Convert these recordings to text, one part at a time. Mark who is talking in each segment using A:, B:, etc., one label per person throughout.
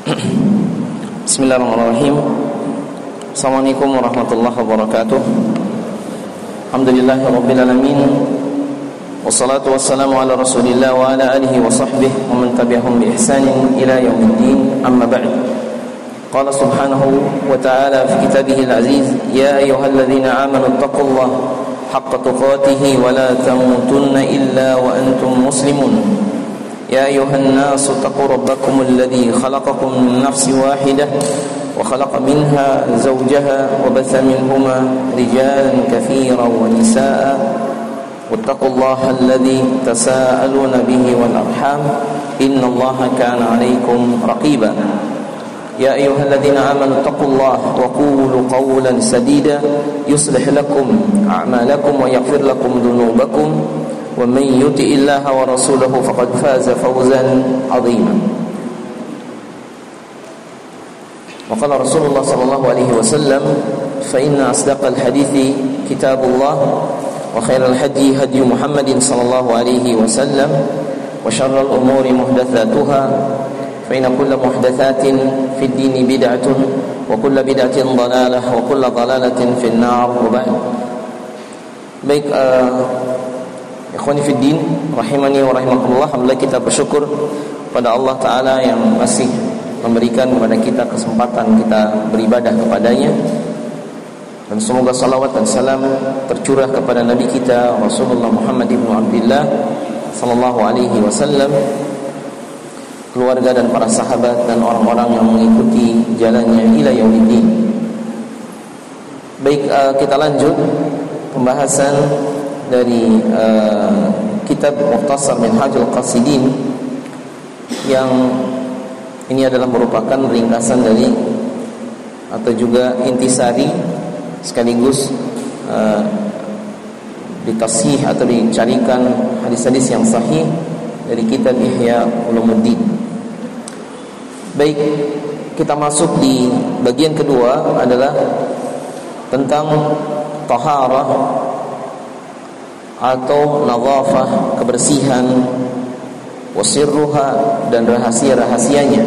A: Bismillahirrahmanirrahim. Assalamualaikum warahmatullahi wabarakatuh. Alhamdulillahirabbil alamin. Wassalatu wassalamu ala Rasulillah wa ala alihi wa sahbihi wa man tabi'ahum bi ihsanin ila yaumiddin. Amma ba'd. Qala subhanahu wa ta'ala fi kitabihil aziz, ya ayyuhalladzina amanu taqullaha haqqa tuqatih wa la tamutunna illa wa antum muslimun. يا أيها الناس اتقوا ربكم الذي خلقكم من نفس واحدة وخلق منها زوجها وبث منهما رجالا كثيرا ونساء واتقوا الله الذي تساءلون به والأرحام إن الله كان عليكم رقيبا يا أيها الذين آمنوا اتقوا الله وقولوا قولا سديدا يصلح لكم أعمالكم ويغفر لكم ذنوبكم ومن يطع الله ورسوله فقد فاز فوزا عظيما. وقال رسول الله صلى الله عليه وسلم فإن أصدق الحديث كتاب الله وخير الهدي هدي محمد صلى الله عليه وسلم وشر الأمور محدثاتها فإن كل محدثات في الدين بدعة وكل بدعة ضلالة وكل ضلالة في النار. وبعد. Baik, ikhwani fiddin rahimani wa rahimakumullah. Alhamdulillah, kita bersyukur pada Allah Ta'ala yang masih memberikan kepada kita kesempatan kita beribadah kepadanya. Dan semoga salawat dan salam tercurah kepada Nabi kita Rasulullah Muhammad ibn Abdullah sallallahu alaihi wasallam, keluarga dan para sahabat dan orang-orang yang mengikuti jalannya ila yaumiddin. Baik, kita lanjut pembahasan dari kitab Mukhtasar Minhajul Qasidin, yang ini adalah merupakan ringkasan dari atau juga intisari sekaligus ditasih atau dicarikan hadis-hadis yang sahih dari kitab Ihya Ulumuddin. Baik, kita masuk di bagian kedua adalah tentang taharah atau nadhafah, kebersihan, wasirruha, dan rahasia-rahasianya.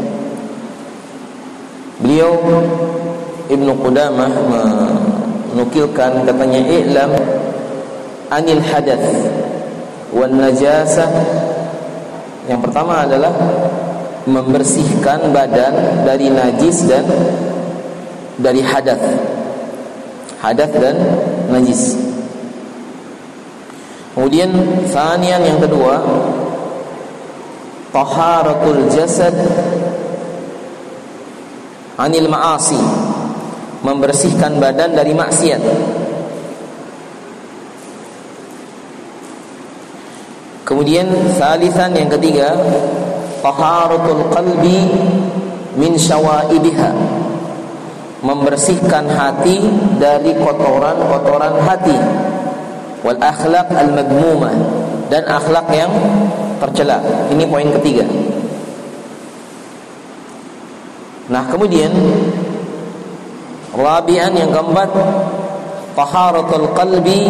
A: Beliau Ibnu Qudamah menukilkan, katanya, i'lam anil hadath wan najasah. Yang pertama adalah membersihkan badan dari najis dan dari hadath dan najis. Kemudian tsanian, yang kedua, taharatul jasad anil ma'asi, membersihkan badan dari maksiat. Kemudian tsalisan, yang ketiga, taharatul qalbi min syawaibiha, membersihkan hati dari kotoran-kotoran hati. Wal akhlaq al madmumah, dan akhlak yang tercela. Ini poin ketiga. Nah, kemudian rabi'an, yang keempat, taharatul qalbi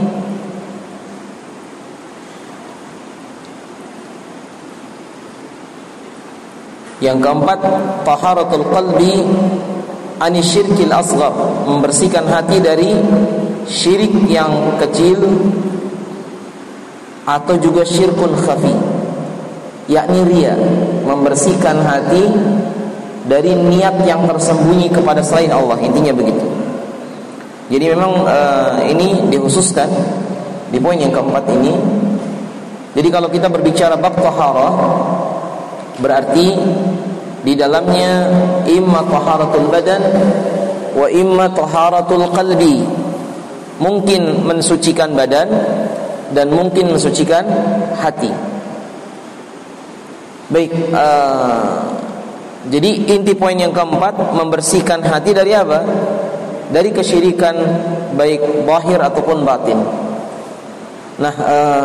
A: taharatul qalbi anisyirkil asghar, membersihkan hati dari syirik yang kecil atau juga syirkun khafi, yakni riya, membersihkan hati dari niat yang tersembunyi kepada selain Allah. Intinya begitu. Jadi memang ini dikhususkan di poin yang keempat ini. Jadi kalau kita berbicara bab taharah, berarti di dalamnya imma taharatul badan wa imma taharatul qalbi. Mungkin mensucikan badan dan mungkin mensucikan hati. Baik, jadi inti poin yang keempat, membersihkan hati dari apa? Dari kesyirikan, baik zahir ataupun batin. Nah,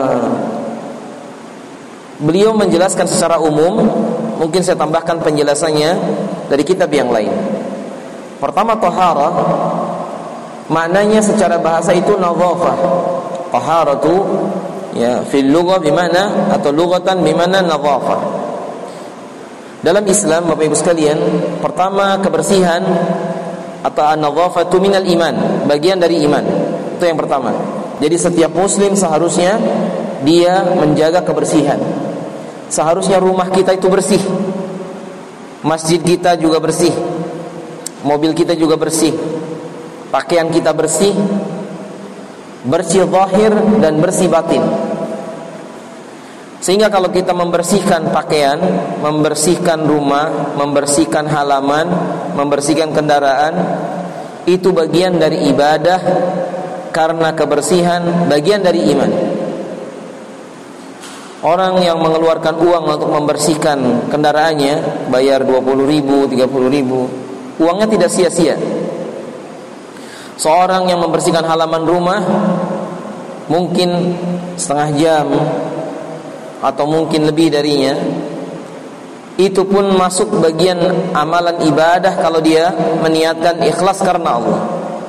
A: beliau menjelaskan secara umum. Mungkin saya tambahkan penjelasannya dari kitab yang lain. Pertama, taharah maknanya secara bahasa itu nadhafah. Taharatu ya fil lughah bimana atau lughatan bimana nadhafah. Dalam Islam, Bapak Ibu sekalian, pertama kebersihan atau an-nadhafatu minal iman, bagian dari iman. Itu yang pertama. Jadi setiap muslim seharusnya dia menjaga kebersihan. Seharusnya rumah kita itu bersih, masjid kita juga bersih, mobil kita juga bersih, pakaian kita bersih, bersih zahir dan bersih batin. Sehingga kalau kita membersihkan pakaian, membersihkan rumah, membersihkan halaman, membersihkan kendaraan, itu bagian dari ibadah, karena kebersihan bagian dari iman. Orang yang mengeluarkan uang untuk membersihkan kendaraannya, bayar 20.000, 30.000, uangnya tidak sia-sia. Seorang yang membersihkan halaman rumah mungkin setengah jam atau mungkin lebih darinya, itu pun masuk bagian amalan ibadah kalau dia meniatkan ikhlas karena Allah.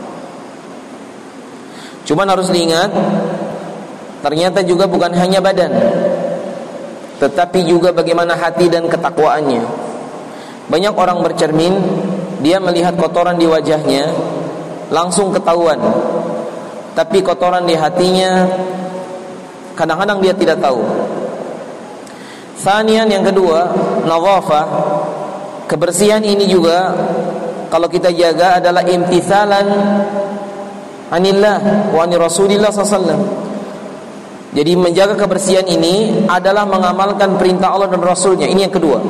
A: Cuman harus diingat, ternyata juga bukan hanya badan, tetapi juga bagaimana hati dan ketakwaannya. Banyak orang bercermin, dia melihat kotoran di wajahnya langsung ketahuan, tapi kotoran di hatinya kadang-kadang dia tidak tahu. Thanian, yang kedua, nadhafah, kebersihan ini juga kalau kita jaga adalah imtithalan anillah wa ani Rasulillah sallallahu. Jadi menjaga kebersihan ini adalah mengamalkan perintah Allah dan Rasulnya. Ini yang kedua.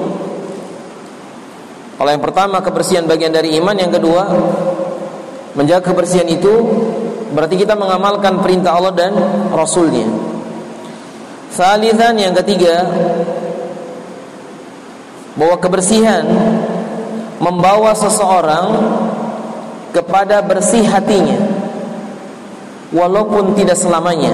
A: Kalau yang pertama kebersihan bagian dari iman, yang kedua menjaga kebersihan itu berarti kita mengamalkan perintah Allah dan Rasulnya. Salisan, yang ketiga, bahwa kebersihan membawa seseorang kepada bersih hatinya, walaupun tidak selamanya.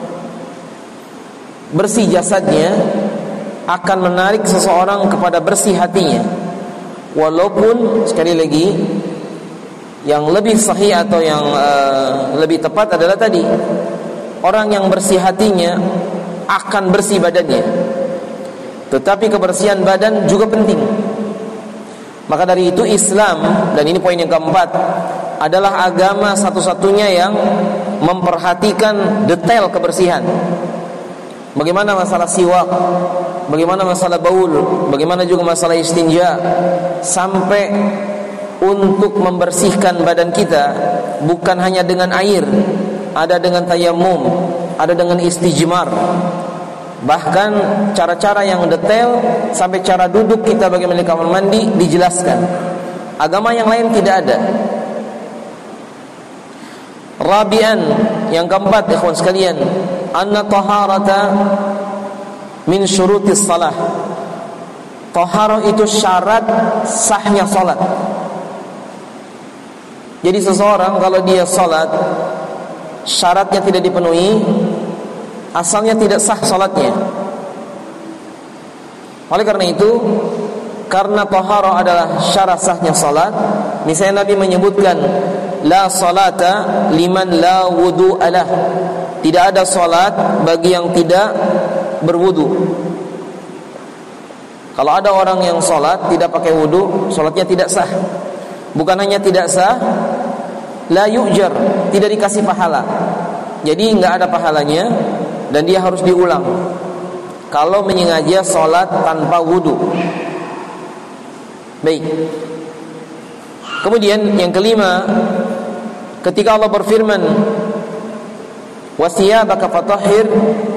A: Bersih jasadnya akan menarik seseorang kepada bersih hatinya, walaupun sekali lagi yang lebih sahih atau yang lebih tepat adalah tadi, orang yang bersih hatinya akan bersih badannya. Tetapi kebersihan badan juga penting. Maka dari itu Islam, dan ini poin yang keempat, adalah agama satu-satunya yang memperhatikan detail kebersihan. Bagaimana masalah siwak, bagaimana masalah baul, bagaimana juga masalah istinja, sampai untuk membersihkan badan kita bukan hanya dengan air, ada dengan tayamum, ada dengan istijmar. Bahkan cara-cara yang detail sampai cara duduk kita bagaimana kamar mandi dijelaskan. Agama yang lain tidak ada. Rabi'an, yang keempat, ikhwan sekalian, anna taharata min syurutis salah. Taharah itu syarat sahnya salat. Jadi seseorang kalau dia salat syaratnya tidak dipenuhi, asalnya tidak sah salatnya. Oleh karena itu, karena taharah adalah syarat sahnya salat, misalnya Nabi menyebutkan la salata liman la wudu'a lah. Tidak ada salat bagi yang tidak berwudu. Kalau ada orang yang salat tidak pakai wudu, salatnya tidak sah. Bukan hanya tidak sah, la yu'jar, tidak dikasih pahala. Jadi enggak ada pahalanya dan dia harus diulang kalau menyengaja salat tanpa wudu. Baik. Kemudian yang kelima, ketika Allah berfirman wasiyabaka fatahhir,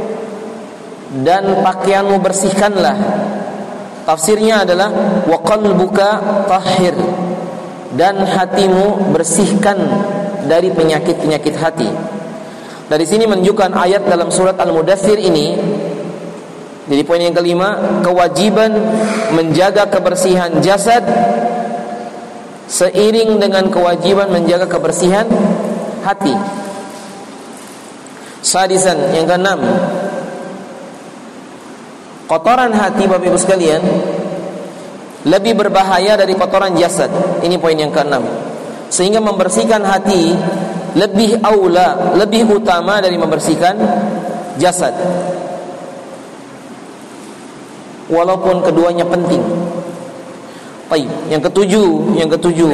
A: dan pakaianmu bersihkanlah, tafsirnya adalah wa qalbuka tahhir, dan hatimu bersihkan dari penyakit-penyakit hati. Dari sini menunjukkan ayat dalam surat Al-Mudaththir ini. Jadi poin yang kelima, kewajiban menjaga kebersihan jasad seiring dengan kewajiban menjaga kebersihan hati. Sadisan, yang keenam, kotoran hati, Bapak Ibu sekalian, lebih berbahaya dari kotoran jasad. Ini poin yang keenam. Sehingga membersihkan hati lebih aula, lebih utama dari membersihkan jasad. Walaupun keduanya penting, Baik, yang ketujuh,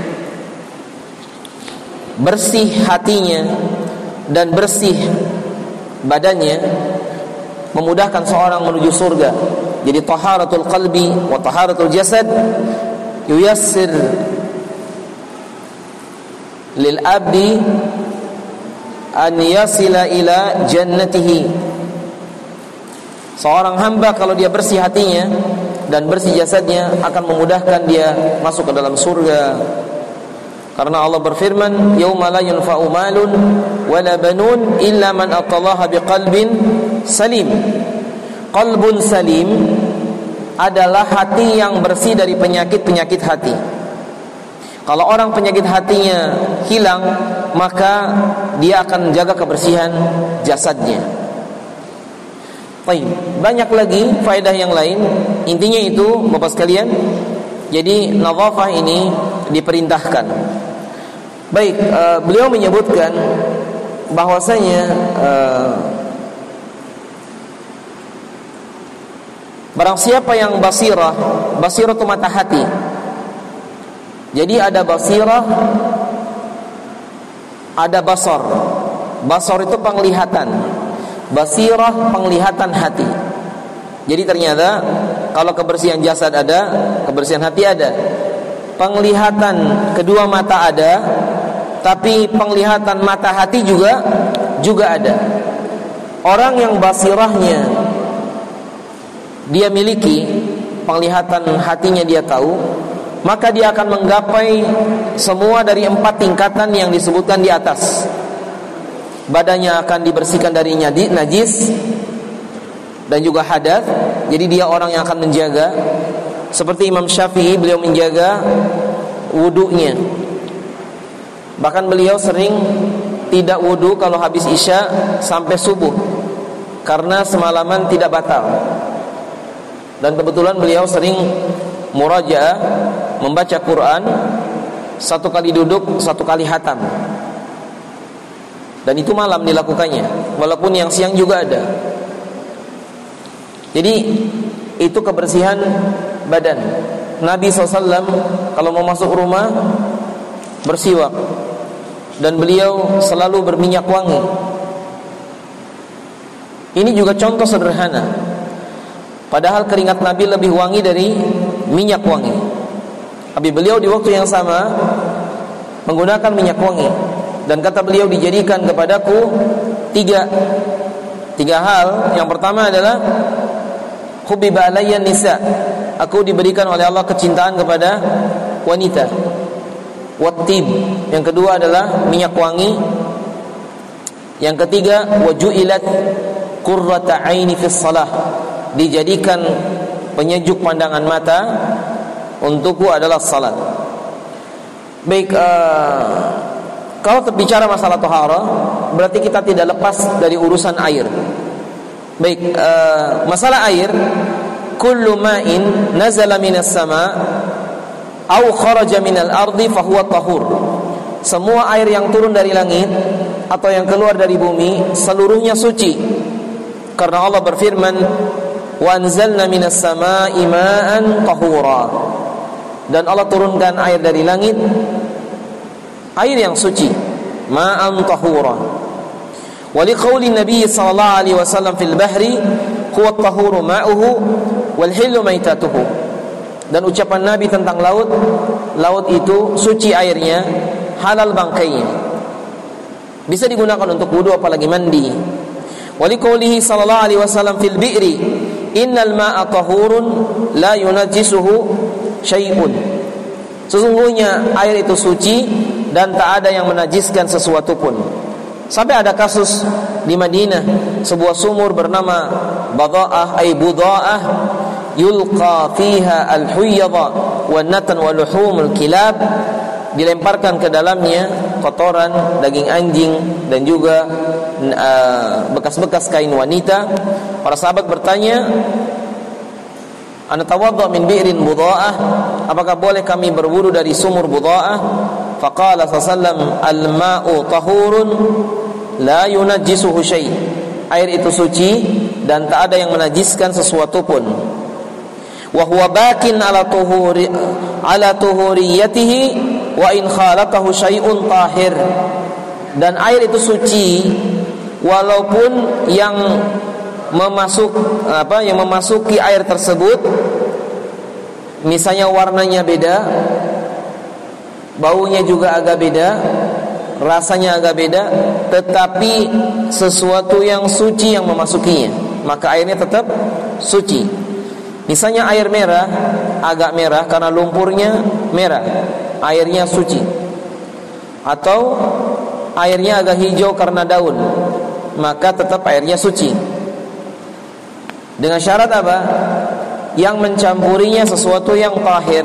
A: bersih hatinya dan bersih badannya memudahkan seorang menuju surga. Jadi taharatul qalbi wa taharatul jasad yuyassir lil abdi an yasila ila jannatihi. Seorang hamba kalau dia bersih hatinya dan bersih jasadnya akan memudahkan dia masuk ke dalam surga. Karena Allah berfirman, "Yauma la yanfa'u malun wala banun illa man atallaha biqalbin salim." Qalbun salim adalah hati yang bersih dari penyakit-penyakit hati. Kalau orang penyakit hatinya hilang, maka dia akan menjaga kebersihan jasadnya. Baik, banyak lagi faedah yang lain. Intinya itu, Bapak sekalian, jadi nadhafah ini diperintahkan. Baik, beliau menyebutkan bahwasanya barang siapa yang basirah itu mata hati. Jadi ada basirah, ada basar. Basar itu penglihatan, basirah penglihatan hati. Jadi ternyata kalau kebersihan jasad ada, kebersihan hati ada. Penglihatan kedua mata ada, tapi penglihatan mata hati juga ada. Orang yang basirahnya dia miliki, penglihatan hatinya dia tahu, maka dia akan menggapai semua dari 4 tingkatan yang disebutkan di atas. Badannya akan dibersihkan dari najis dan juga hadas. Jadi dia orang yang akan menjaga. Seperti Imam Syafi'i, beliau menjaga wudunya. Bahkan beliau sering tidak wudu kalau habis isya sampai subuh, karena semalaman tidak batal. Dan kebetulan beliau sering murajaah, membaca Quran, 1 kali duduk, 1 kali hatam. Dan itu malam dilakukannya, walaupun yang siang juga ada. Jadi itu kebersihan badan. Nabi SAW kalau mau masuk rumah bersiwak, dan beliau selalu berminyak wangi. Ini juga contoh sederhana, padahal keringat Nabi lebih wangi dari minyak wangi. Tapi beliau di waktu yang sama menggunakan minyak wangi. Dan kata beliau, dijadikan kepadaku tiga hal. Yang pertama adalah hubbiba alayya nisa, aku diberikan oleh Allah kecintaan kepada wanita. Wattib, yang kedua adalah minyak wangi. Yang ketiga, waju'ilat qurrata aini fis shalah, dijadikan penyejuk pandangan mata untukku adalah salat. Baik, kalau berbicara masalah taharah, berarti kita tidak lepas dari urusan air. Baik, masalah air, kullu ma'in nazala minas sama' aw kharaja minal ardi fahuwa tahur. Semua air yang turun dari langit atau yang keluar dari bumi seluruhnya suci. Karena Allah berfirman, wa anzalna minas sama'i ma'an tahura. Dan Allah turunkan air dari langit, air yang suci, ma'an tahura. Wa liqauli Nabi sallallahu alaihi wasallam fil bahri huwa at-tahuru ma'uhu wal hillu maitatuhu. Dan ucapan Nabi tentang laut, laut itu suci airnya, halal bangkainya. Bisa digunakan untuk wudu apalagi mandi. Wa liqaulihi sallallahu alaihi wasallam fil bi'ri innal ma'a tahurun la yunajjisuhu syai'un. Sesungguhnya air itu suci dan tak ada yang menajiskan sesuatu pun. Sampai ada kasus di Madinah, sebuah sumur bernama Bada'ah ay Buda'ah, yulqa fiha al-huyyadha wa natan wa luhumul kilab, dilemparkan ke dalamnya kotoran, daging anjing dan juga bekas-bekas kain wanita. Para sahabat bertanya, ana tawadda min bi'rin Buda'ah, apakah boleh kami berwudu dari sumur Buda'ah? Faqala sallallahu al-ma'u tahurun la yunajjisuhu syai'. Air itu suci dan tak ada yang menajiskan sesuatu pun. wa huwa bakin ala tuhuriyatihi wa in khalaqahu syai'un tahir. Dan air itu suci walaupun yang memasuki air tersebut misalnya warnanya beda, baunya juga agak beda, rasanya agak beda, tetapi sesuatu yang suci yang memasukinya, maka airnya tetap suci. Misalnya air merah, agak merah karena lumpurnya merah, airnya suci. Atau airnya agak hijau karena daun, maka tetap airnya suci. Dengan syarat apa? Yang mencampurinya sesuatu yang tahir.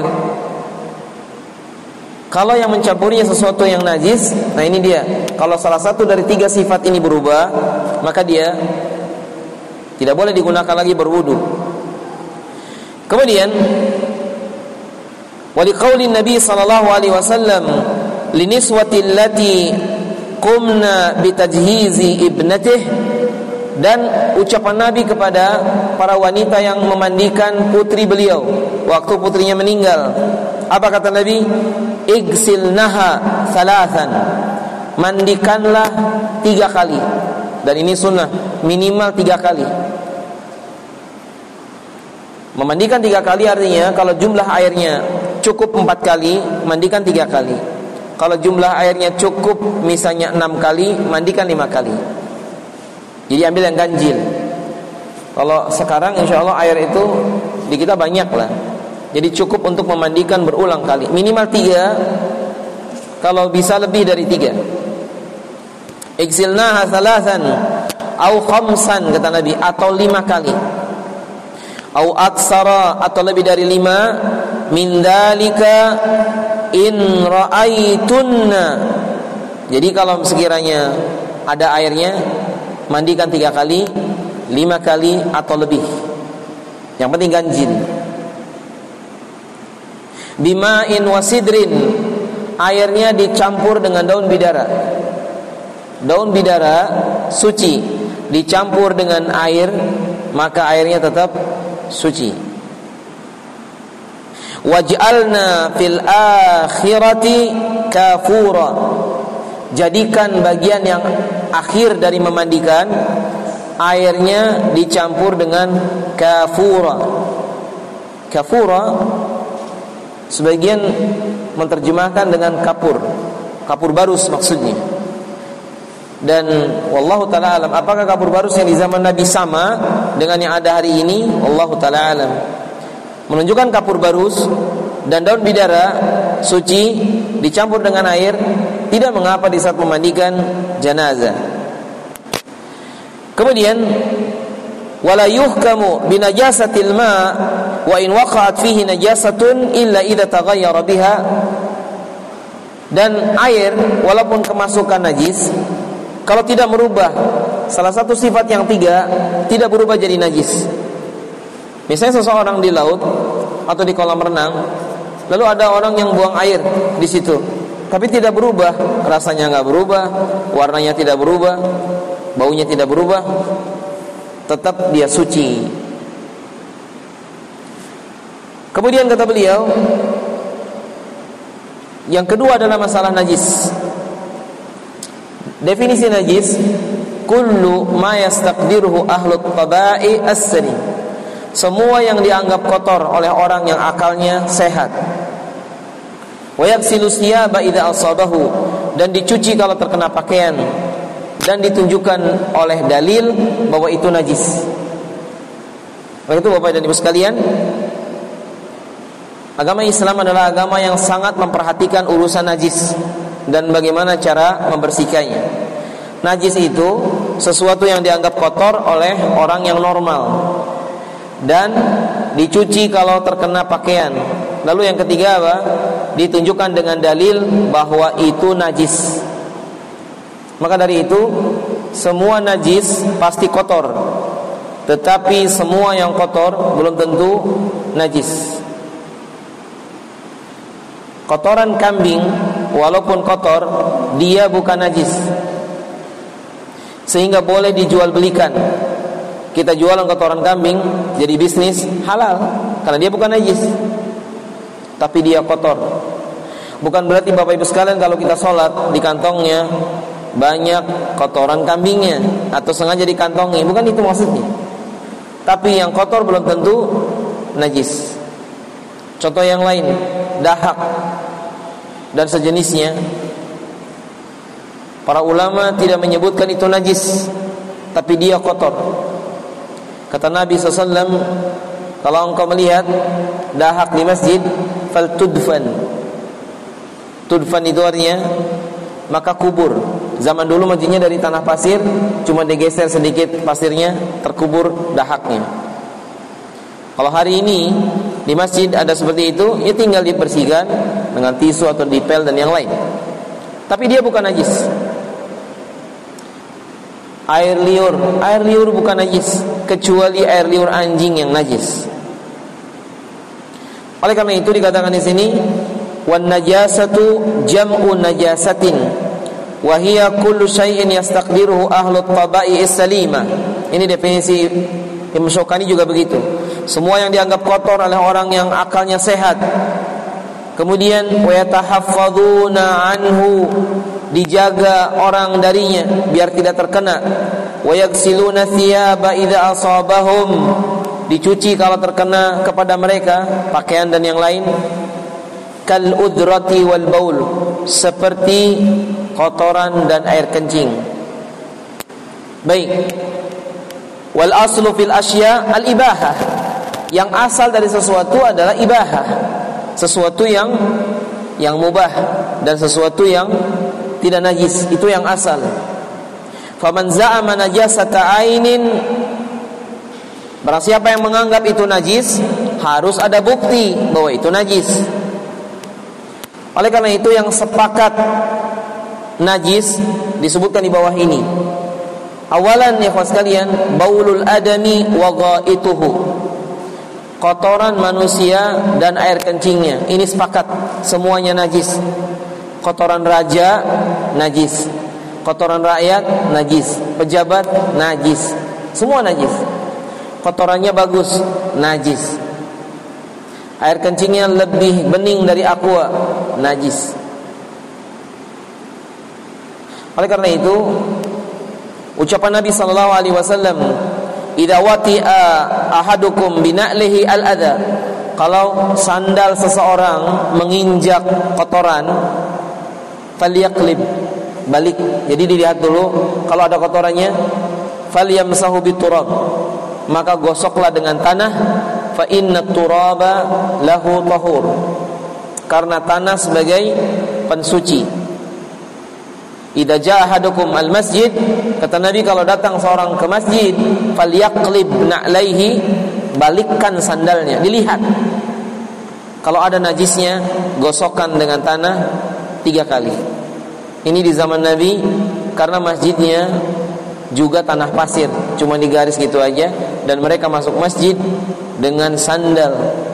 A: Kalau yang mencampurinya sesuatu yang najis, nah ini dia. Kalau salah satu dari 3 sifat ini berubah, maka dia tidak boleh digunakan lagi berwudu. Kemudian wa liqauli Nabi sallallahu alaihi wasallam liniswati allati qumna bitajhizi ibnatih, dan ucapan Nabi kepada para wanita yang memandikan putri beliau waktu putrinya meninggal. Apa kata Nabi? Igsilnaha thalathan, mandikanlah 3 kali. Dan ini sunnah, minimal 3 kali. Memandikan 3 kali artinya kalau jumlah airnya cukup 4 kali, mandikan 3 kali. Kalau jumlah airnya cukup misalnya 6 kali, mandikan 5 kali. Jadi ambil yang ganjil. Kalau sekarang insya Allah air itu di kita banyak lah, jadi cukup untuk memandikan berulang kali. Minimal 3, kalau bisa lebih dari 3. Igsilnaha thalathan au khamsan kata Nabi, atau 5 kali, au aksara atau lebih dari 5, min dalika in ra'aitunna. Jadi kalau sekiranya ada airnya, mandikan 3 kali, 5 kali atau lebih. Yang penting ganjil. Bima'in wasidrin, airnya dicampur dengan daun bidara. Daun bidara suci, dicampur dengan air, maka airnya tetap suci. Waj'alna fil akhirati kafura, jadikan bagian yang akhir dari memandikan, airnya dicampur dengan kafura. Kafura sebagian menerjemahkan dengan kapur, kapur barus maksudnya. Dan wallahu taala alam, apakah kapur barus yang di zaman Nabi sama dengan yang ada hari ini? Wallahu taala alam. Menunjukkan kapur barus dan daun bidara suci dicampur dengan air, tidak mengapa di saat memandikan jenazah. Kemudian wala yuhkamu binajasatil ma wa in waqa'at fihi najasatun illa idza taghayyara biha. Dan air walaupun kemasukan najis, kalau tidak merubah salah satu sifat yang 3, tidak berubah jadi najis. Misalnya seseorang di laut atau di kolam renang, lalu ada orang yang buang air di situ, tapi tidak berubah, rasanya nggak berubah, warnanya tidak berubah, baunya tidak berubah, tetap dia suci. Kemudian kata beliau, yang kedua adalah masalah najis. Definisi najis, kullu ma yastaqdiruhu ahlut tabai as-salim, semua yang dianggap kotor oleh orang yang akalnya sehat. Wa yaghsilu thiyaba idza asabahu, dan dicuci kalau terkena pakaian, dan ditunjukkan oleh dalil bahwa itu najis. Oleh itu Bapak dan Ibu sekalian, agama Islam adalah agama yang sangat memperhatikan urusan najis dan bagaimana cara membersihkannya. Najis itu sesuatu yang dianggap kotor oleh orang yang normal, dan dicuci kalau terkena pakaian. Lalu yang ketiga apa? Ditunjukkan dengan dalil bahwa itu najis. Maka dari itu semua najis pasti kotor, tetapi semua yang kotor belum tentu najis. Kotoran kambing walaupun kotor, dia bukan najis, sehingga boleh dijual belikan. Kita jualan kotoran kambing jadi bisnis halal. karena dia bukan najis, tapi dia kotor. Bukan berarti Bapak Ibu sekalian kalau kita sholat di kantongnya banyak kotoran kambingnya atau sengaja dikantongi, bukan itu maksudnya. Tapi yang kotor belum tentu najis. Contoh yang lain, dahak dan sejenisnya. Para ulama tidak menyebutkan itu najis, tapi dia kotor. Kata Nabi SAW, kalau engkau melihat dahak di masjid, faltudfan. Tudfan itu artinya maka kubur. Zaman dulu masjidnya dari tanah pasir, cuma digeser sedikit pasirnya, terkubur dahaknya. Kalau hari ini di masjid ada seperti itu, ya tinggal dibersihkan dengan tisu atau dipel dan yang lain. Tapi dia bukan najis. Air liur bukan najis, kecuali air liur anjing yang najis. Oleh karena itu dikatakan di sini, wan najasatu jam'u najasatin wa hiya kullu syai'in yastaqdiruhu ahlut tabai salima. Ini definisi Imam Syaukani juga begitu. Semua yang dianggap kotor oleh orang yang akalnya sehat. Kemudian wa yatahaffadzuna anhu, dijaga orang darinya biar tidak terkena. Wa yaghsiluna thiyaba idza asabahum, dicuci kalau terkena kepada mereka pakaian dan yang lain. Kal udrati wal baul, seperti kotoran dan air kencing. Baik. Wal aslu fil asya al ibahah, yang asal dari sesuatu adalah ibahah, sesuatu yang mubah dan sesuatu yang tidak najis, itu yang asal. Faman za'ama najasata ainin, barang siapa yang menganggap itu najis, harus ada bukti bahwa itu najis. Oleh karena itu yang sepakat najis disebutkan di bawah ini. Awalan ya kawan sekalian, baulul adami wa ghaituhu, kotoran manusia dan air kencingnya. Ini sepakat semuanya najis. Kotoran raja najis, kotoran rakyat najis, pejabat najis, semua najis. Kotorannya bagus, najis. Air kencingnya lebih bening dari aqua, najis. Oleh karena itu, ucapan Nabi sallallahu alaihi wasallam, "Idza wati'a ahadukum bina'lihi al-adha", kalau sandal seseorang menginjak kotoran, falyaqlib, balik. Jadi dilihat dulu kalau ada kotorannya, falyamsahu biturab, maka gosoklah dengan tanah. Fa inna turaba lahu tahur, karena tanah sebagai pensuci. Idza jaa ahadukum al masjid, kata Nabi kalau datang seorang ke masjid, falyaqlib na'laihi, balikkan sandalnya, dilihat. Kalau ada najisnya, gosokkan dengan tanah 3 kali. Ini di zaman Nabi, karena masjidnya juga tanah pasir, cuma digaris gitu aja, dan mereka masuk masjid dengan sandal.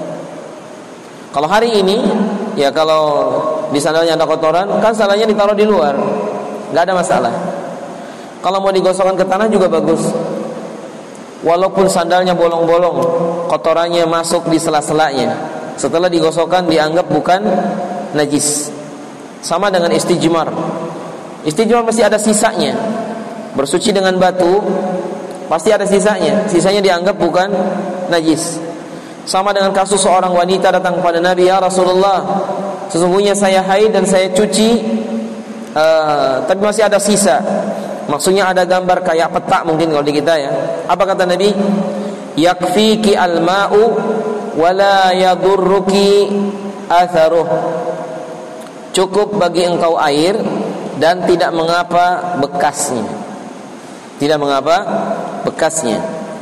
A: Kalau hari ini, ya kalau di sandalnya ada kotoran, kan sandalnya ditaruh di luar, nggak ada masalah. Kalau mau digosokkan ke tanah juga bagus. Walaupun sandalnya bolong-bolong, kotorannya masuk di sela-selanya, setelah digosokkan dianggap bukan najis. Sama dengan istijmar. Istijmar masih ada sisanya. Bersuci dengan batu pasti ada sisanya. Sisanya dianggap bukan najis. Sama dengan kasus seorang wanita datang kepada Nabi, "Ya Rasulullah, sesungguhnya saya haid dan saya cuci, tapi masih ada sisa." Maksudnya ada gambar kayak peta mungkin kalau di kita ya. Apa kata Nabi? "Yakfiki al-ma'u wa la yadurruki atharuh." Cukup bagi engkau air dan tidak mengapa bekasnya. Tidak mengapa bekasnya.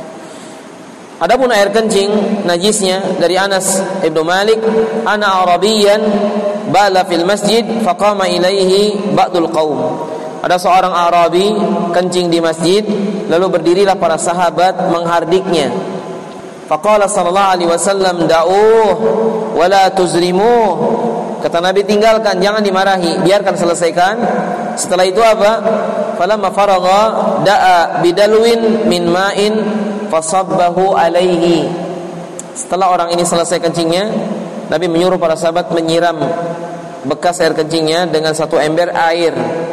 A: Adapun air kencing najisnya, dari Anas Ibnu Malik, "Ana Arabiyyan bala fil masjid faqama ilaihi ba'dul qaum." Ada seorang Arabi kencing di masjid, lalu berdirilah para sahabat menghardiknya. Faqala sallallahu alaihi wasallam, "Da'uh wa la tuzrimuh." Kata Nabi, tinggalkan, jangan dimarahi, biarkan selesaikan. Setelah itu apa? Falamma faragha da'a bidalwin min ma'in fasabbahu alaihi. Setelah orang ini selesai kencingnya, Nabi menyuruh para sahabat menyiram bekas air kencingnya dengan satu ember air.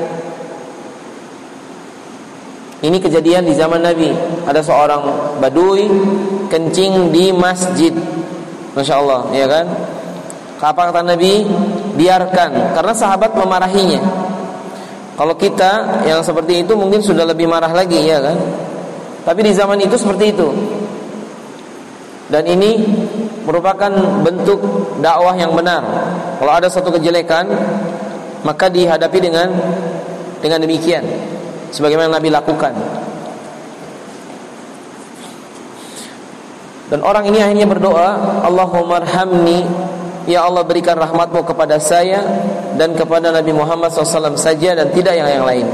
A: Ini kejadian di zaman Nabi. Ada seorang badui kencing di masjid. Masya Allah, ya kan? Apa kata Nabi? Biarkan, karena sahabat memarahinya. Kalau kita yang seperti itu mungkin sudah lebih marah lagi, ya kan? Tapi di zaman itu seperti itu. Dan ini merupakan bentuk dakwah yang benar. Kalau ada satu kejelekan, maka dihadapi dengan demikian, sebagaimana Nabi lakukan. Dan orang ini akhirnya berdoa, Allahumma arhamni, ya Allah berikan rahmatmu kepada saya dan kepada Nabi Muhammad SAW saja dan tidak yang lain.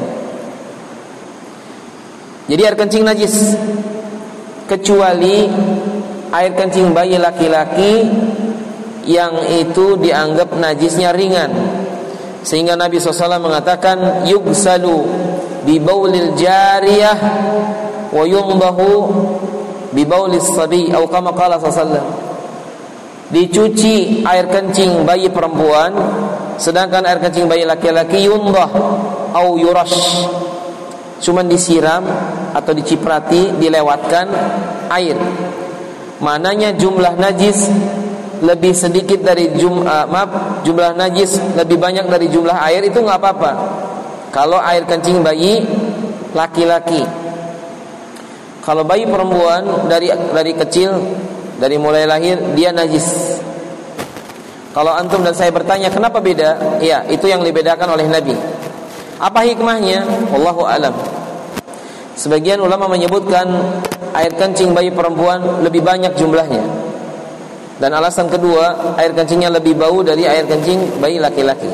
A: Jadi air kencing najis, kecuali air kencing bayi laki-laki yang itu dianggap najisnya ringan, sehingga Nabi SAW mengatakan yugsalu bi baulil jariyah wa yumdahu bi baulis sabi, atau kama qala sallallahu. Dicuci air kencing bayi perempuan, sedangkan air kencing bayi laki-laki yundah au yurash, cuman disiram atau diciprati, dilewatkan air. Mananya jumlah najis lebih sedikit dari jumlah najis lebih banyak dari jumlah air, itu nggak apa-apa kalau air kencing bayi laki-laki. Kalau bayi perempuan dari kecil, dari mulai lahir dia najis. Kalau antum dan saya bertanya kenapa beda, ya itu yang dibedakan oleh Nabi. Apa hikmahnya? Wallahu alam. Sebagian ulama menyebutkan air kencing bayi perempuan lebih banyak jumlahnya. Dan alasan kedua, air kencingnya lebih bau dari air kencing bayi laki-laki.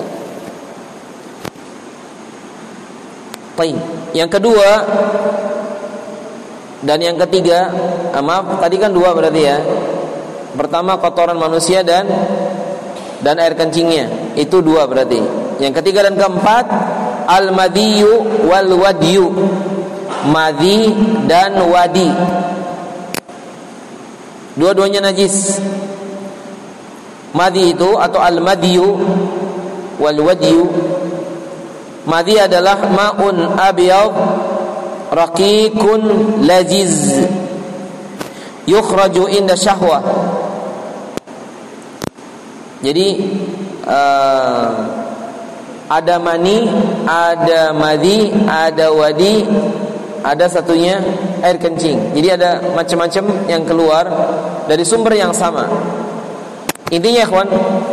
A: Baik. Yang kedua dan yang ketiga, maaf, tadi kan dua berarti ya. Pertama kotoran manusia dan air kencingnya, itu dua berarti. Yang ketiga dan keempat, al-madhiyu wal wadiyu, madhi dan wadi, dua-duanya najis. Madhi itu atau al-madhiyu wal wadiyu, madhi adalah ma'un abyad raqiqun laziz yukhraju inda syahwah. Jadi ada mani, ada madhi, ada wadi, ada satunya air kencing. Jadi ada macam-macam yang keluar dari sumber yang sama. Intinya ikhwan,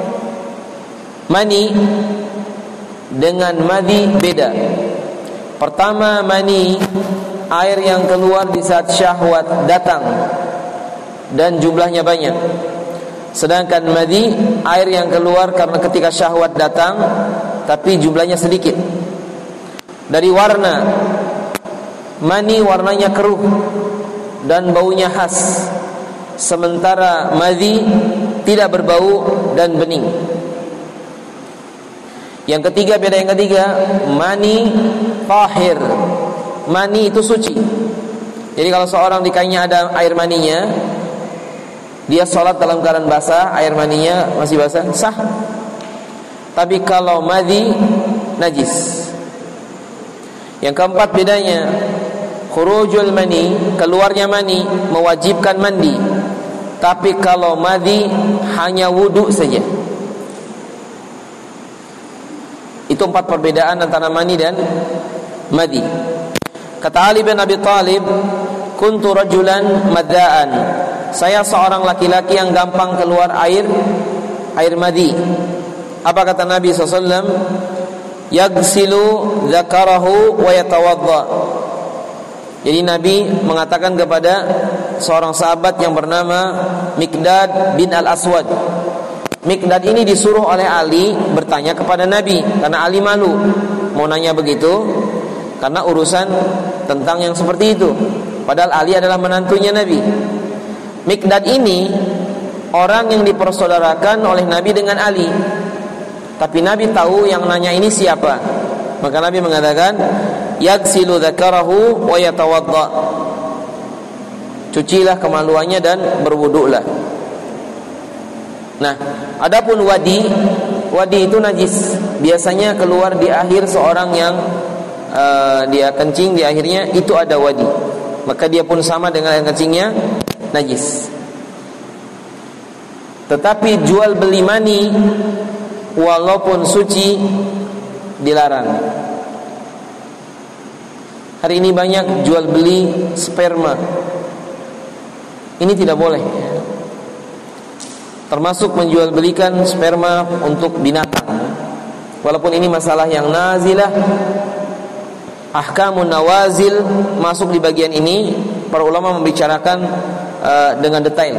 A: mani dengan madhi beda. Pertama, mani air yang keluar di saat syahwat datang dan jumlahnya banyak. Sedangkan madhi air yang keluar karena ketika syahwat datang tapi jumlahnya sedikit. Dari warna, mani warnanya keruh dan baunya khas, sementara madhi tidak berbau dan bening. Yang ketiga, beda yang ketiga, mani tahir. Mani itu suci. Jadi kalau seorang di kainnya ada air maninya, dia sholat dalam keadaan basah, air maninya masih basah, sah. Tapi kalau madhi, najis. Yang keempat bedanya, khurujul mani, keluarnya mani mewajibkan mandi. Tapi kalau madhi hanya wudu saja. Itu empat perbedaan antara mani dan madhi. Kata Ali bin Abi Thalib, kuntu rajulan madda'an, saya seorang laki-laki yang gampang keluar air madhi. Apa kata Nabi SAW? Yagsilu dzakarahu wa yatawadda. Jadi Nabi mengatakan kepada seorang sahabat yang bernama Miqdad bin Al-Aswad. Miqdad ini disuruh oleh Ali bertanya kepada Nabi, karena Ali malu mau nanya begitu karena urusan tentang yang seperti itu. Padahal Ali adalah menantunya Nabi. Miqdad ini orang yang dipersaudarakan oleh Nabi dengan Ali. Tapi Nabi tahu yang nanya ini siapa. Maka Nabi mengatakan, yagsilu dzakarahu wa yatawadda. Cucilah kemaluannya dan berwudulah. Nah, adapun wadi itu najis. Biasanya keluar di akhir seorang yang dia kencing, di akhirnya itu ada wadi. Maka dia pun sama dengan yang kencingnya najis. Tetapi jual beli mani walaupun suci dilarang. Hari ini banyak jual beli sperma. Ini tidak boleh. Termasuk menjual belikan sperma untuk binatang. Walaupun ini masalah yang nazilah, ahkamun nawazil masuk di bagian ini. Para ulama membicarakan dengan detail.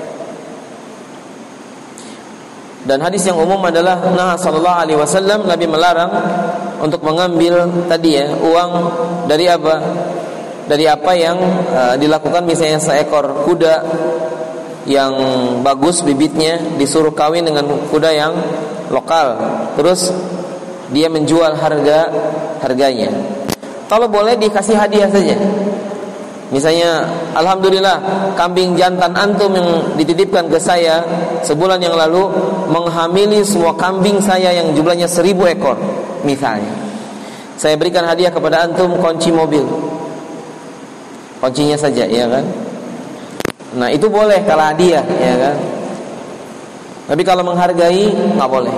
A: Dan hadis yang umum adalah Nabi sallallahu alaihi wasallam, Nabi melarang untuk mengambil tadi uang dari apa? Dari apa yang dilakukan, misalnya seekor kuda yang bagus bibitnya disuruh kawin dengan kuda yang lokal, terus dia menjual harganya. Kalau boleh dikasih hadiah saja. Misalnya, alhamdulillah kambing jantan antum yang dititipkan ke saya sebulan yang lalu menghamili semua kambing saya yang jumlahnya 1000 ekor. Misalnya, saya berikan hadiah kepada antum kunci mobil. Kuncinya saja, ya kan? Nah, itu boleh kalau hadiah, ya kan? Tapi kalau menghargai nggak boleh.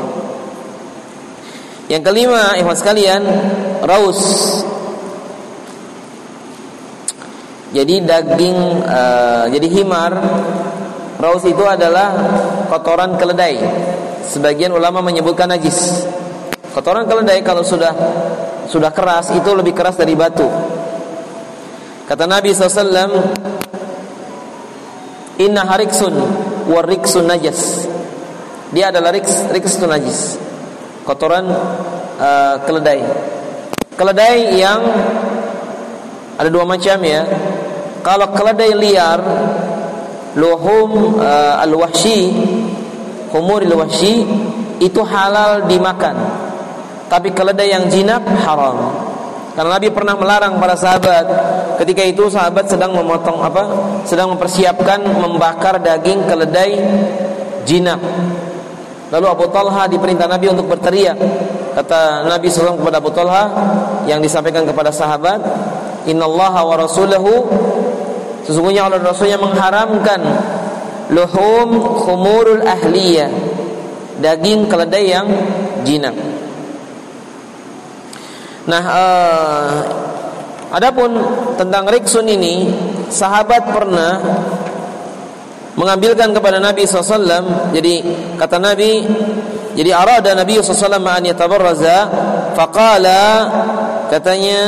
A: Yang kelima, ikhwan sekalian, raus. Jadi daging, jadi himar, raus itu adalah kotoran keledai. Sebagian ulama menyebutkan najis. Kotoran keledai kalau sudah keras, itu lebih keras dari batu. Kata Nabi SAW, inna hariksun wariksun najas. Dia adalah riks itu najis. Kotoran keledai. Keledai yang ada dua macam, ya. Kalau keledai liar, luhum al-wahshi, humur al-wahshi, itu halal dimakan. Tapi keledai yang jinak haram. Karena Nabi pernah melarang para sahabat. Ketika itu sahabat sedang sedang mempersiapkan membakar daging keledai jinak. Lalu Abu Talha diperintah Nabi untuk berteriak. Kata Nabi SAW kepada Abu Talha yang disampaikan kepada sahabat, innallaha wa rasulahu, sesungguhnya Allah dan Rasulnya mengharamkan luhum khumurul ahliyah, daging keledai yang jinak. Nah, adapun tentang riksun ini, sahabat pernah mengambilkan kepada Nabi SAW. Jadi kata Nabi, jadi arada Nabi SAW an yatabarraza, faqala, katanya,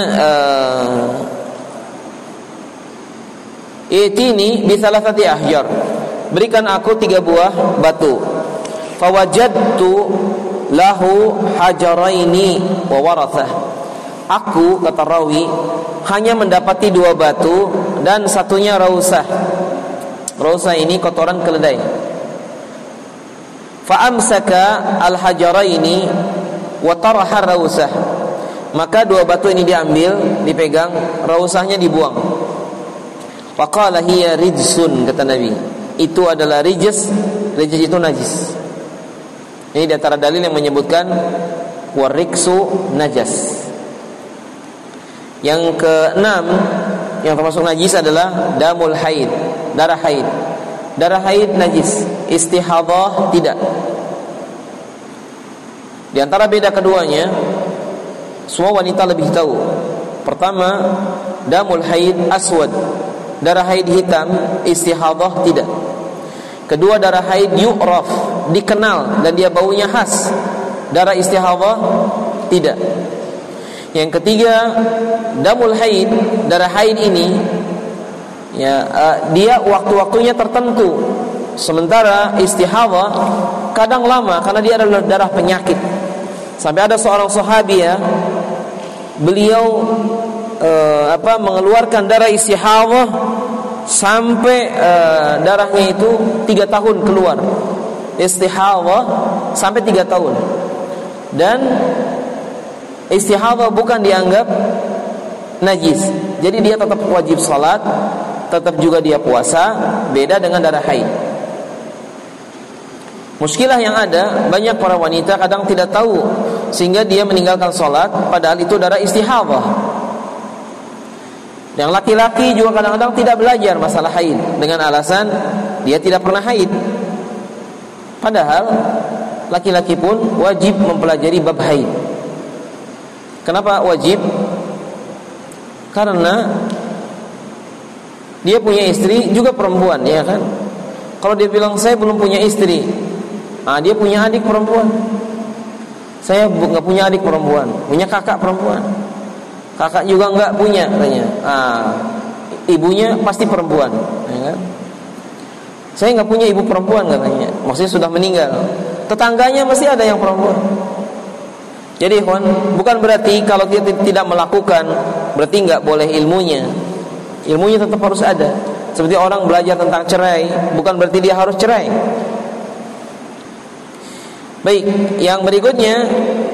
A: itini bi thalathati ahjar, berikan aku 3 buah batu. Fawajadtu lahu hajaraini wa warathah. Aku, kata rawi, hanya mendapati 2 batu dan satunya rausah. Rausah ini kotoran keledai. Fa amsaka al-hajaraini wa taraha rausah. Maka 2 batu ini diambil, dipegang, rausahnya dibuang. Wa qala hiya rijsun, kata Nabi. Itu adalah rijs. Rijs itu najis. Ini di antara dalil yang menyebutkan wariksu najas. Yang keenam yang termasuk najis adalah damul haid, darah haid. Darah haid najis, istihadhah tidak. Di antara beda keduanya, semua wanita lebih tahu. Pertama, damul haid aswad, darah haid hitam, istihadhah tidak. Kedua, darah haid yu'raf, dikenal dan dia baunya khas. Darah istihadhah tidak. Yang ketiga, damul haid, darah haid ini, ya, dia waktu-waktunya tertentu. Sementara istihadhah kadang lama karena dia adalah darah penyakit. Sampai ada seorang sahabi, ya, beliau mengeluarkan darah istihadhah sampai darahnya itu 3 tahun keluar. Istihadhah sampai 3 tahun. Dan istihadhah bukan dianggap najis. Jadi dia tetap wajib salat, tetap juga dia puasa, beda dengan darah haid. Muskilah yang ada, banyak para wanita kadang tidak tahu sehingga dia meninggalkan sholat padahal itu darah istihadhah. Yang laki-laki juga kadang-kadang tidak belajar masalah haid dengan alasan dia tidak pernah haid. Padahal laki-laki pun wajib mempelajari bab haid. Kenapa wajib? Karena dia punya istri juga perempuan, ya kan? Kalau dia bilang saya belum punya istri, dia punya adik perempuan. Saya nggak punya adik perempuan, punya kakak perempuan. Kakak juga nggak punya, katanya. Ibunya pasti perempuan, ya kan? Saya nggak punya ibu perempuan, katanya. Maksudnya sudah meninggal. Tetangganya masih ada yang perempuan. Jadi bukan berarti kalau dia tidak melakukan berarti nggak boleh ilmunya. Ilmunya tetap harus ada. Seperti orang belajar tentang cerai, bukan berarti dia harus cerai. Baik, yang berikutnya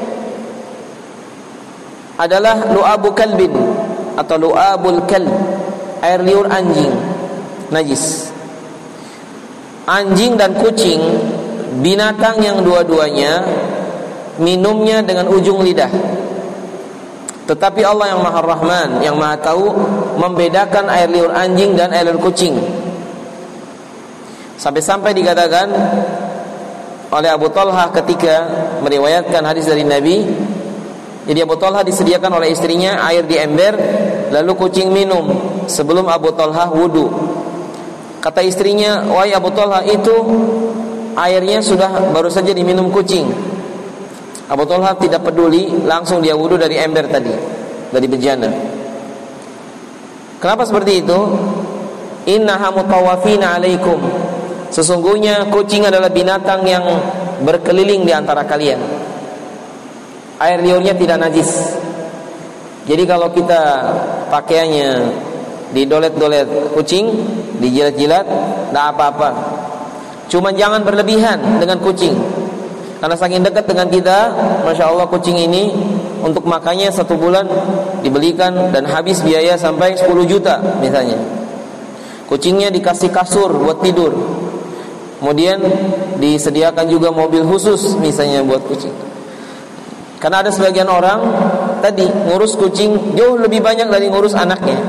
A: adalah lu'abu kalbin atau lu'abul kalb, air liur anjing, najis. Anjing dan kucing, binatang yang dua-duanya minumnya dengan ujung lidah. Tetapi Allah yang Maha Rahman, yang Maha Tahu, membedakan air liur anjing dan air liur kucing. Sampai-sampai dikatakan oleh Abu Talha ketika meriwayatkan hadis dari Nabi, jadi Abu Talha disediakan oleh istrinya air di ember, lalu kucing minum sebelum Abu Talha wudu. Kata istrinya, wahai Abu Talha, itu airnya sudah baru saja diminum kucing. Abu Talha tidak peduli, langsung dia wudu dari ember tadi, dari bejana. Kenapa seperti itu? Innaha mutawafina alaikum. Sesungguhnya kucing adalah binatang yang berkeliling di antara kalian. Air liurnya tidak najis. Jadi kalau kita pakaiannya didolet-dolet kucing, dijilat-jilat, tidak apa-apa. Cuma jangan berlebihan dengan kucing. Karena saking dekat dengan kita, Masya Allah kucing ini untuk makannya 1 bulan dibelikan dan habis biaya sampai 10 juta misalnya. Kucingnya dikasih kasur buat tidur, kemudian disediakan juga mobil khusus misalnya buat kucing. Karena ada sebagian orang tadi ngurus kucing jauh lebih banyak dari ngurus anaknya.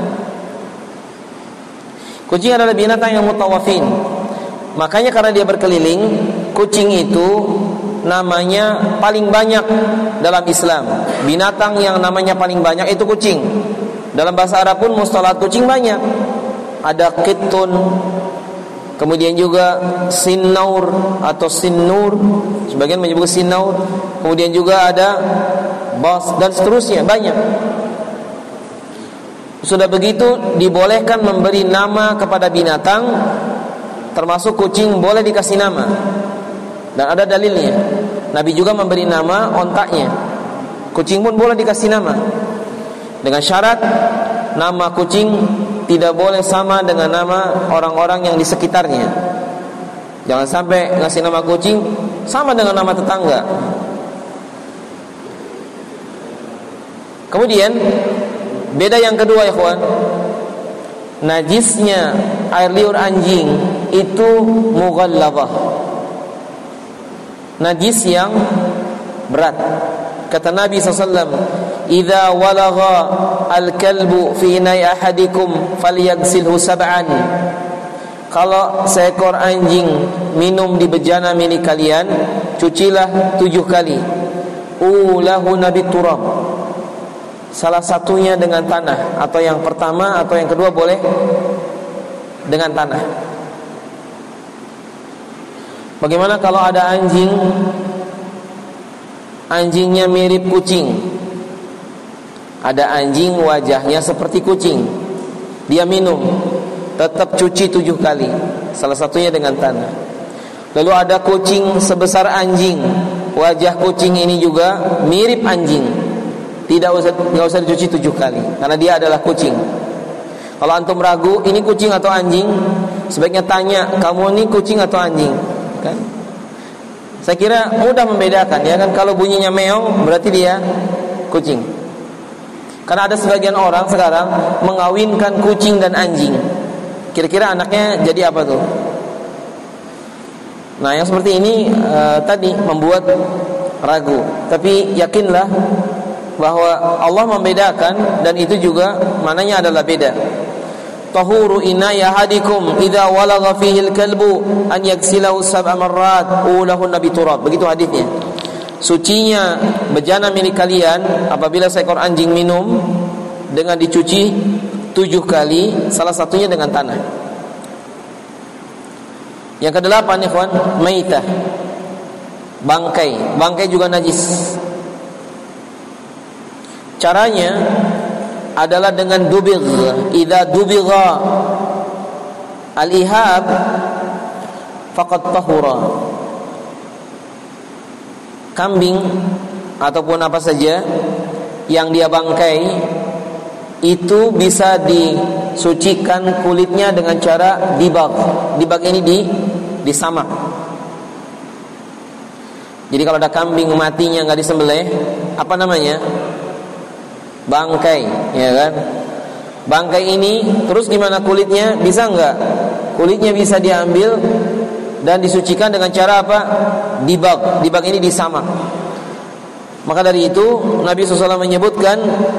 A: Kucing adalah binatang yang mutawafin. Makanya karena dia berkeliling, kucing itu namanya paling banyak dalam Islam. Binatang yang namanya paling banyak itu kucing. Dalam bahasa Arab pun mustalah kucing banyak. Ada qittun, kemudian juga sinnaur atau sinnur, sebagian menyebut sinnaur. Kemudian juga ada bas dan seterusnya, banyak. Sudah begitu dibolehkan memberi nama kepada binatang, termasuk kucing boleh dikasih nama. Dan ada dalilnya. Nabi juga memberi nama ontaknya. Kucing pun boleh dikasih nama, dengan syarat nama kucing tidak boleh sama dengan nama orang-orang yang di sekitarnya. Jangan sampai ngasih nama kucing sama dengan nama tetangga. Kemudian beda yang kedua ya kawan, najisnya air liur anjing itu mughallazah, najis yang berat. Kata Nabi SAW, "Idza walagha al-kalbu fi inai ahadikum falyaghsilhu sab'an." Kalau seekor anjing minum di bejana milik kalian, cucilah 7 kali. Ulahu nabi turab. Salah satunya dengan tanah, atau yang pertama atau yang kedua boleh dengan tanah. Bagaimana kalau ada anjing, anjingnya mirip kucing? Ada anjing wajahnya seperti kucing, dia minum, tetap cuci 7 kali, salah satunya dengan tanah. Lalu ada kucing sebesar anjing, wajah kucing ini juga mirip anjing, tidak usah dicuci 7 kali, karena dia adalah kucing. Kalau antum ragu ini kucing atau anjing, sebaiknya tanya, kamu ini kucing atau anjing? Kan? Saya kira mudah membedakan, ya kan? Kalau bunyinya meong berarti dia kucing. Karena ada sebagian orang sekarang mengawinkan kucing dan anjing. Kira-kira anaknya jadi apa tuh? Nah, yang seperti ini tadi membuat ragu. Tapi yakinlah bahwa Allah membedakan, dan itu juga mananya adalah beda. Tahuru inaya hadikum idza walagha fihi al-kalbu an yaghsilahu sab'a marrat ulahun nabi turab. Begitu hadisnya. Sucinya bejana milik kalian apabila seekor anjing minum dengan dicuci 7 kali, salah satunya dengan tanah. Yang kedelapan, ikhwan, maitah, bangkai. Bangkai juga najis. Caranya adalah dengan dubigh. Idza dubigha al-ihab faqad tahura. Kambing ataupun apa saja yang dia bangkai itu bisa disucikan kulitnya dengan cara dibag. Dibag ini disamak. Jadi kalau ada kambing matinya nggak disembelih, apa namanya? Bangkai, ya kan? Bangkai ini terus gimana kulitnya? Bisa nggak? Kulitnya bisa diambil dan disucikan dengan cara apa? Dibag. Dibag ini disamak. Maka dari itu Nabi SAW menyebutkan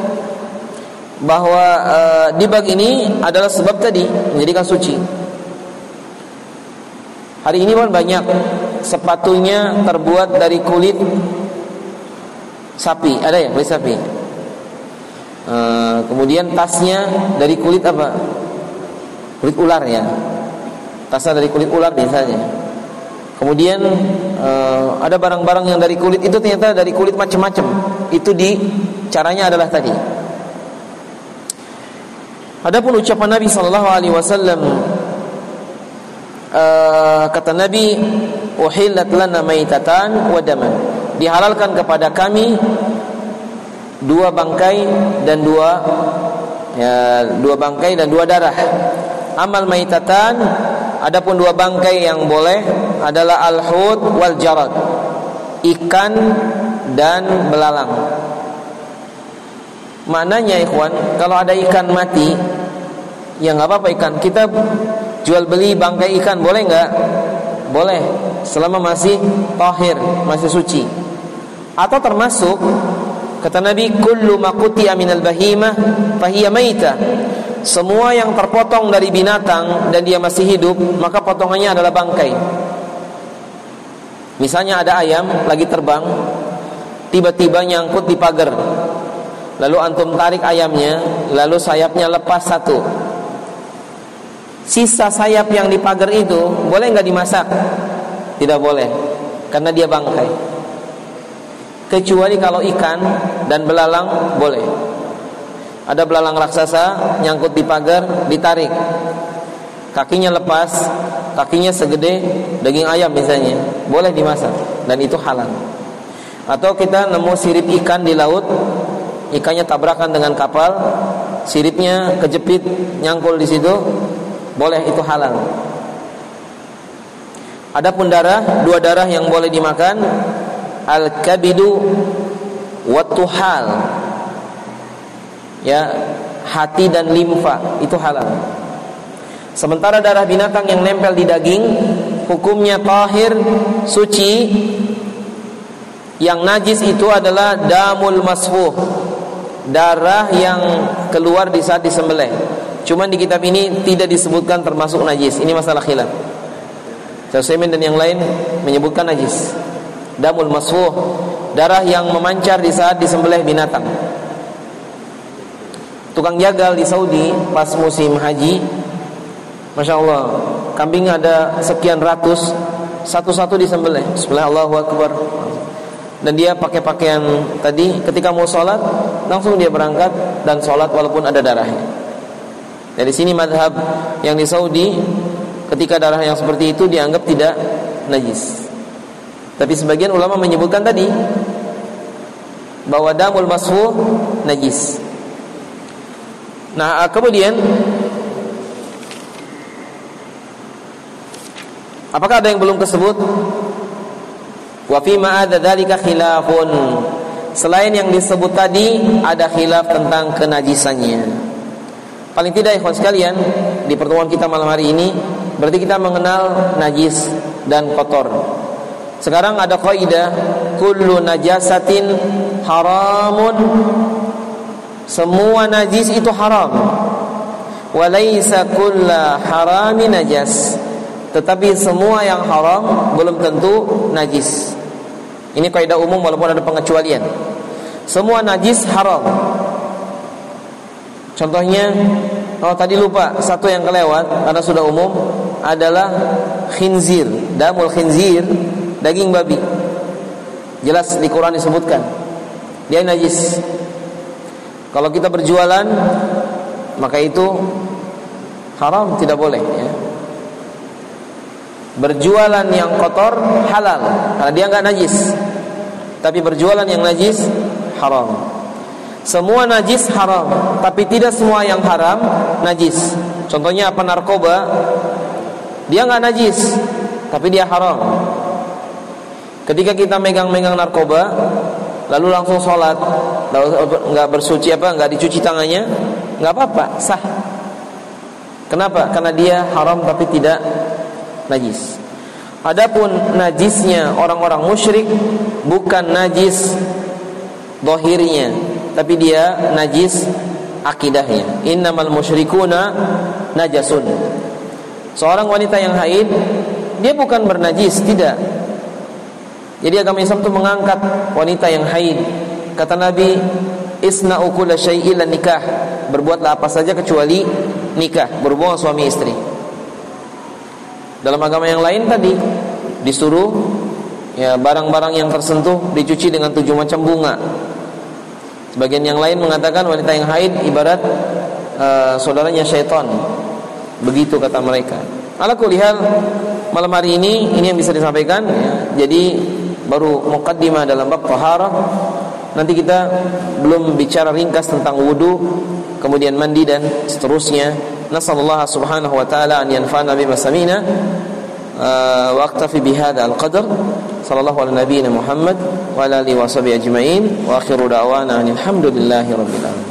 A: bahwa dibag ini adalah sebab tadi menjadikan suci. Hari ini pun banyak sepatunya terbuat dari kulit sapi. Ada ya kulit sapi. Kemudian tasnya dari kulit apa? Kulit ular ya. Tasnya dari kulit ular biasanya. Kemudian ada barang-barang yang dari kulit itu ternyata dari kulit macam-macam. Itu caranya adalah tadi. Adapun ucapan Nabi sallallahu alaihi wasallam, kata Nabi, uhillat lana maitatan wa daman. Dihalalkan kepada kami 2 bangkai dan 2 bangkai dan 2 darah. Amal maitatan, adapun 2 bangkai yang boleh adalah al-hud wal jarad, ikan dan belalang. Maknanya ikhwan, kalau ada ikan mati, ya nggak apa-apa ikan. Kita jual beli bangkai ikan, boleh nggak? Boleh, selama masih tahir, masih suci. Atau termasuk kata Nabi, kullu ma qutiya minal bahimah fahiya maitah. Semua yang terpotong dari binatang dan dia masih hidup, maka potongannya adalah bangkai. Misalnya ada ayam lagi terbang, tiba-tiba nyangkut di pagar. Lalu antum tarik ayamnya, lalu sayapnya lepas 1. Sisa sayap yang di pagar itu boleh nggak dimasak? Tidak boleh, karena dia bangkai. Kecuali kalau ikan dan belalang boleh. Ada belalang raksasa nyangkut di pagar, ditarik, kakinya lepas, kakinya segede daging ayam misalnya, boleh dimasak dan itu halal. Atau kita nemu sirip ikan di laut, ikannya tabrakan dengan kapal, siripnya kejepit nyangkul di situ, boleh, itu halal. Adapun darah, 2 darah yang boleh dimakan, al-kabidu wa tuhal, ya, hati dan limfa, itu halal. Sementara darah binatang yang nempel di daging, hukumnya tahir, suci. Yang najis itu adalah damul masfuh, darah yang keluar di saat disembelih. Cuman di kitab ini tidak disebutkan termasuk najis. Ini masalah khilaf. Syaikhul dan yang lain menyebutkan najis. Damul masfuh, darah yang memancar di saat disembelih binatang. Tukang jagal di Saudi pas musim haji, Masya Allah, kambing ada sekian ratus, satu-satu disembelih. Bismillah, Allahu Akbar. Dan dia pakai pakaian tadi, ketika mau sholat langsung dia berangkat dan sholat walaupun ada darahnya. Dari sini madhab yang di Saudi, ketika darah yang seperti itu dianggap tidak najis. Tapi sebagian ulama menyebutkan tadi bahwa damul masfuh najis. Nah, kemudian apakah ada yang belum tersebut? Wa fi ma adza dzalika khilafun. Selain yang disebut tadi, ada khilaf tentang kenajisannya. Paling tidak ikhwan sekalian, di pertemuan kita malam hari ini berarti kita mengenal najis dan kotor. Sekarang ada kaidah kullu najasatin haramun. Semua najis itu haram. Wa laisa kullu haramin najas. Tetapi semua yang haram belum tentu najis. Ini kaidah umum walaupun ada pengecualian. Semua najis haram. Contohnya, tadi lupa satu yang kelewat karena sudah umum adalah khinzir, damul khinzir, daging babi. Jelas di Quran disebutkan dia najis. Kalau kita berjualan maka itu haram, tidak boleh ya. Berjualan yang kotor halal karena dia enggak najis. Tapi berjualan yang najis haram. Semua najis haram, tapi tidak semua yang haram najis. Contohnya apa? Narkoba. Dia enggak najis, tapi dia haram. Ketika kita megang-megang narkoba lalu langsung sholat, enggak bersuci enggak dicuci tangannya, enggak apa-apa, sah. Kenapa? Karena dia haram tapi tidak najis. Adapun najisnya orang-orang musyrik bukan najis zahirnya, tapi dia najis akidahnya. Innamal musyrikuna najasun. Seorang wanita yang haid, dia bukan bernajis, tidak. Jadi agama Islam itu mengangkat wanita yang haid. Kata Nabi, isna'u kulla syai'in illa nikah. Berbuatlah apa saja kecuali nikah, berhubungan suami istri. Dalam agama yang lain tadi disuruh ya barang-barang yang tersentuh dicuci dengan 7 macam bunga. Sebagian yang lain mengatakan wanita yang haid ibarat saudaranya syaitan. Begitu kata mereka. Ala kulli hal, malam hari ini yang bisa disampaikan ya. Jadi baru muqaddimah dalam bab taharah. Nanti kita belum bicara ringkas tentang wudu, kemudian mandi dan seterusnya. Nasallallahu subhanahu wa ta'ala an yanfa'ana bima sami'na wa aktafi bihadza al-qadr. Sallallahu ala nabiyyina Muhammad wa ala alihi wa sahbihi ajma'in wa akhiru da'wana alhamdulillahi rabbil alamin.